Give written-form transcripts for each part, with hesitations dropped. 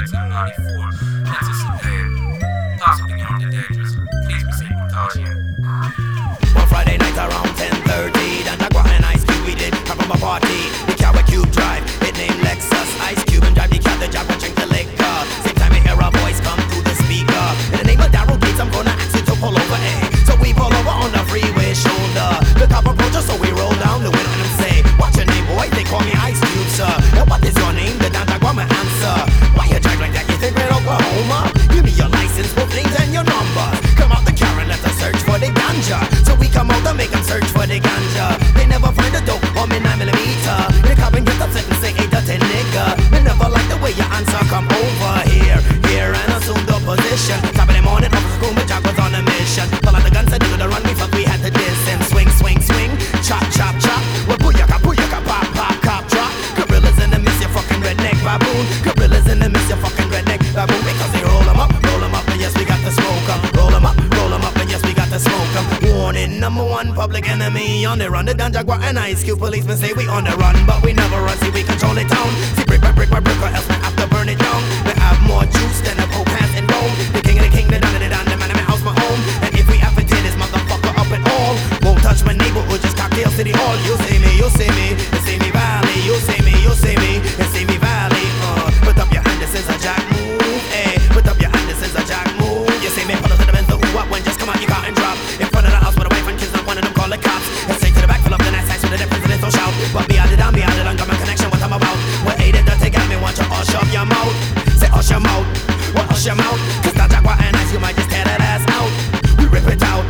6 and 94. It's a sedan, possibly armed and dangerous. Please proceed with caution. One Friday night around 10:30, Dan Jaguar and Ice Cube, we did come from a party. The Cowboy Cube drive, it named Lexus. Ice Cube and drive the cat, the Jaguar drink the liquor. Same time we hear a voice come through the speaker. In the name of Daryl Gates, I'm gonna ask you to pull over, So we pull over on the freeway shoulder. The cop approaches, so we roll down the window and say, "What's your name, boy?" They call me Ice Cube, sir. And what is your name? The Dan Jaguar may answer. Why you drive like that? You think we're in Oklahoma? Give me your license, both names and your number. Come out the car and let us search for the ganja. So we come out and make them search for the ganja. They never find a dope on me 9mm. The cop and get upset and say 8 to 10 nigga. They never like the way your answer come over here and assume the position. Top of the morning, officer school, my Jack was on a mission. Pull out the gun, said nigga to run, we felt we had to diss him. Swing, swing, swing, chop, chop, chop. Well, booyaka, pop, pop, cop, drop. Gorillas in the midst, you fucking redneck baboon. Gorillas in the midst, you fucking redneck baboon. Because they roll 'em up, and yes, we got to smoke 'em. Roll 'em up, and yes, we got to smoke 'em. Warning, number one public enemy on the run. The Dan Jaguar and Ice Cube policemen say we on the run, but we never run, see we control the town. See brick by brick by brick, or else we have to burn it down. We have more juice than a Pope has in Rome. The king of the king, the don of the don, the man of my house, my home. And if we ever tear this motherfucker up at all, won't touch my neighborhood, just cocktail city hall. You see me, you see me, you see me valley. You see me, you see me, you see me valley. Put up your hand, this is a jack move, Put up your hand, this is a jack move. You see me, pull up to the Benz, the who up when just come out your car and drop in front of the house with a wife and kids, not one of them call the cops. And straight to the back, fill up the nice with the presidential shout. But me out it, got my connection, what I'm about. What aided the take at me, want you all shove your mouth. Say hush your mouth, what hush your mouth? Cause that Jaguar and Ice, you might just tear that ass out. We rip it out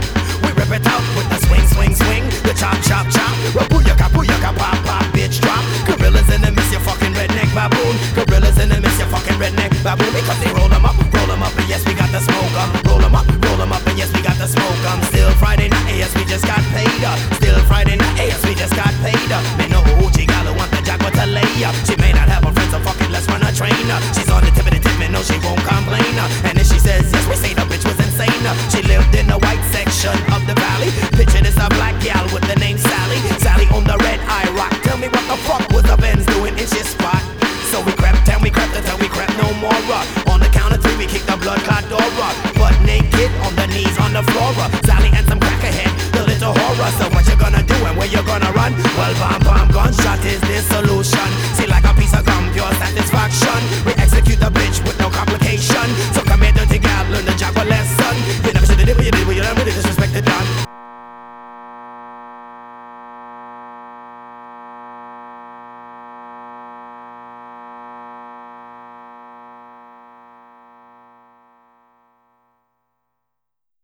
with the swing, swing, swing. The chop, chop, chop. Well, booyaka, pop, pop, bitch drop. Gorillas in the midst, you fucking redneck baboon. Gorillas in the midst, you fucking redneck baboon. Because they roll 'em up, and yes, we got to smoke 'em. Roll 'em up, and yes, we got to smoke 'em. Still Friday night, yes, we just got paid up. Still Friday night, yes, we just got paid up. Man, no Uchi Gala want the Jaguar to lay up. She may not have a friend, so fuck it, let's run a train up. She's on the tip of the tip, man, no, she won't complain. And if she says yes, we say the bitch was insane. She lived in the white section of the valley. Picture this, a black gal with the name Sally. Sally on the red eye rock. Tell me what the fuck was the Benz doing in shit spot? So we crept and we crept until we crept no more. On the count of 3, we kicked the blood clot door up. Butt naked on the knees on the floor. Sally and some crack ahead, the little horror. So what you gonna do and where you gonna run? Well, bam, gunshot is the solution. See, like a piece of gum, pure satisfaction. We execute the bitch with no complication. So come here, dirty gal, learn the Jaguar lesson.